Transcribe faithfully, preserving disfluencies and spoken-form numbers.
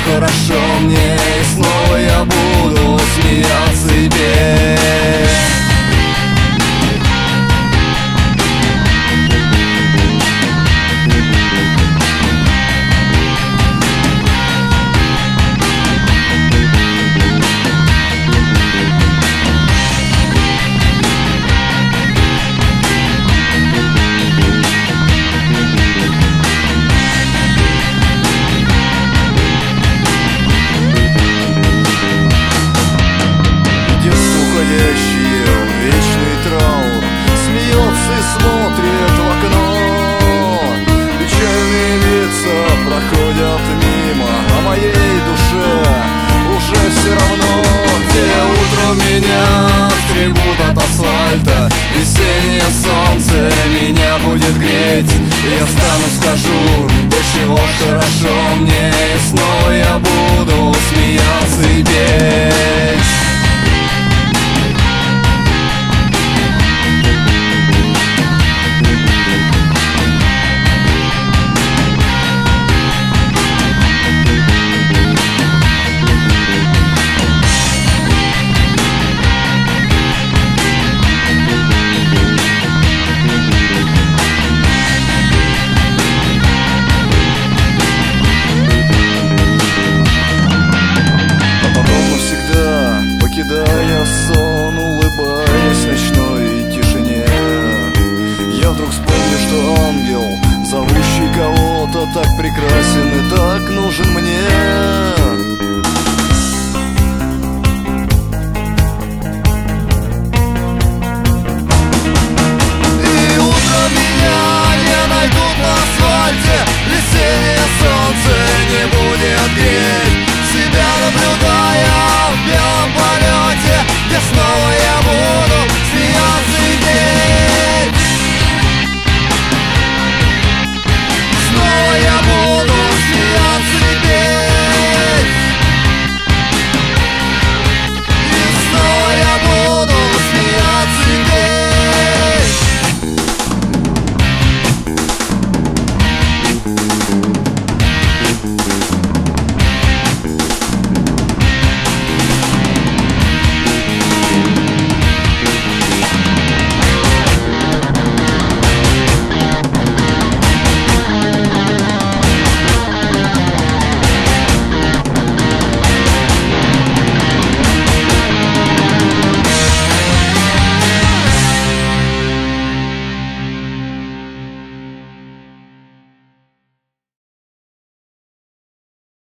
хорошо мне, и снова я буду смеяться и петь. Уходящие в вечный траур, смеется и смотрит в окно. Печальные лица проходят мимо, а моей душе уже все равно. Где утром меня скребут от асфальта, весеннее солнце меня будет греть. Я встану, скажу, до чего хорошо мне, и снова я